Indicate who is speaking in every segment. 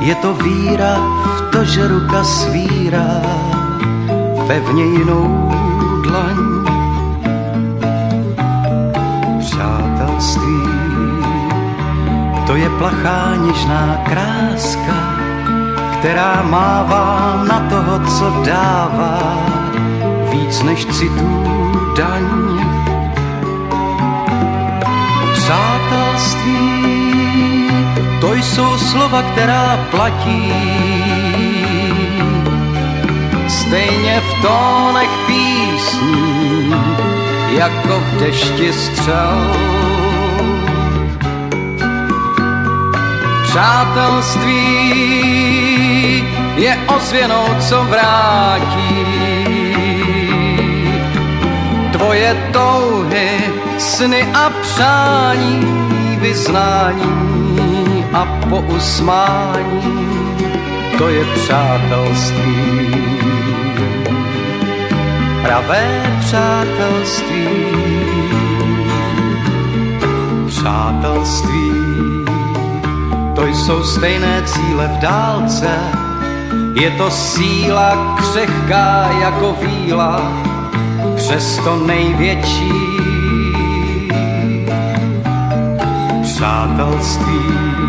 Speaker 1: Je to víra v to, že ruka svírá pevně jinou dlaň. Přátelství, to je plachá něžná kráska, která mává na toho, co dává, víc než citů daň. Přátelství, to jsou slova, která platí, stejně v tónech písní, jako v dešti střel. Přátelství je ozvěnou, co vrátí tvoje touhy, sny a přání, vyznání a pousmání. To je přátelství, pravé přátelství. Přátelství, to jsou stejné cíle v dálce, je to síla křehká jako víla, přesto největší. Přátelství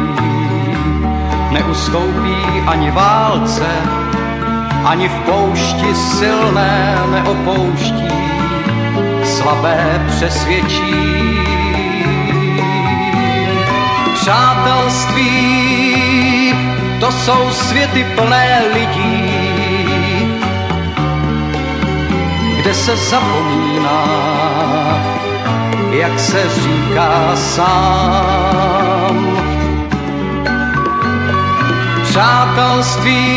Speaker 1: neustoupí ani válce, ani v poušti silné neopouští, slabé přesvědčí. Přátelství, to jsou světy plné lidí, kde se zapomíná, jak se říká sám. Přátelství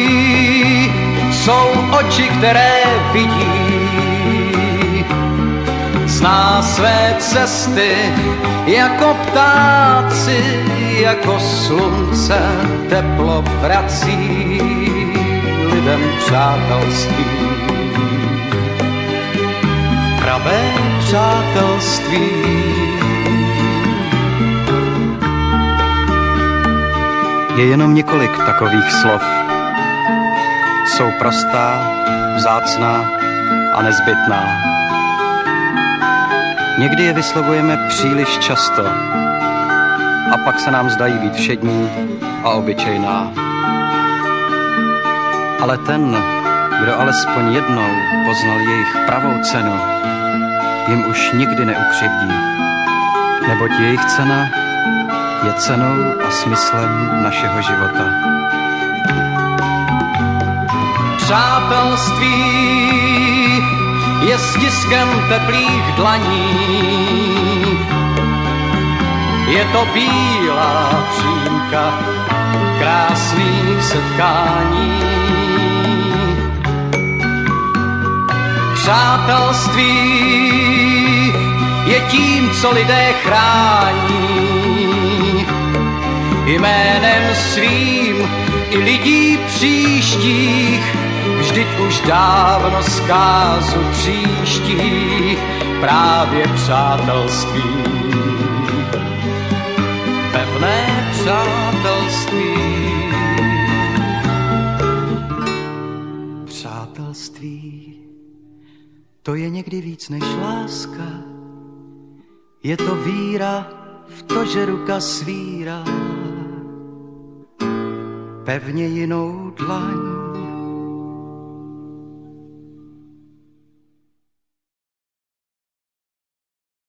Speaker 1: jsou oči, které vidí, zná své cesty jako ptáci, jako slunce teplo vrací lidem přátelství. Pravé přátelství. Je jenom několik takových slov. Jsou prostá, vzácná a nezbytná. Někdy je vyslovujeme příliš často a pak se nám zdají být všední a obyčejná. Ale ten, kdo alespoň jednou poznal jejich pravou cenu, jim už nikdy neukřivdí, neboť jejich cena je cenou a smyslem našeho života. Přátelství je stiskem teplých dlaní, je to bílá přímka krásných setkání. Přátelství je tím, co lidé chrání, jménem svým i lidí příštích, vždyť už dávno zkázu příští právě přátelství. Pevné přátelství. Přátelství, to je někdy víc než láska, je to víra v to, že ruka svírá pevně jinou dlaň.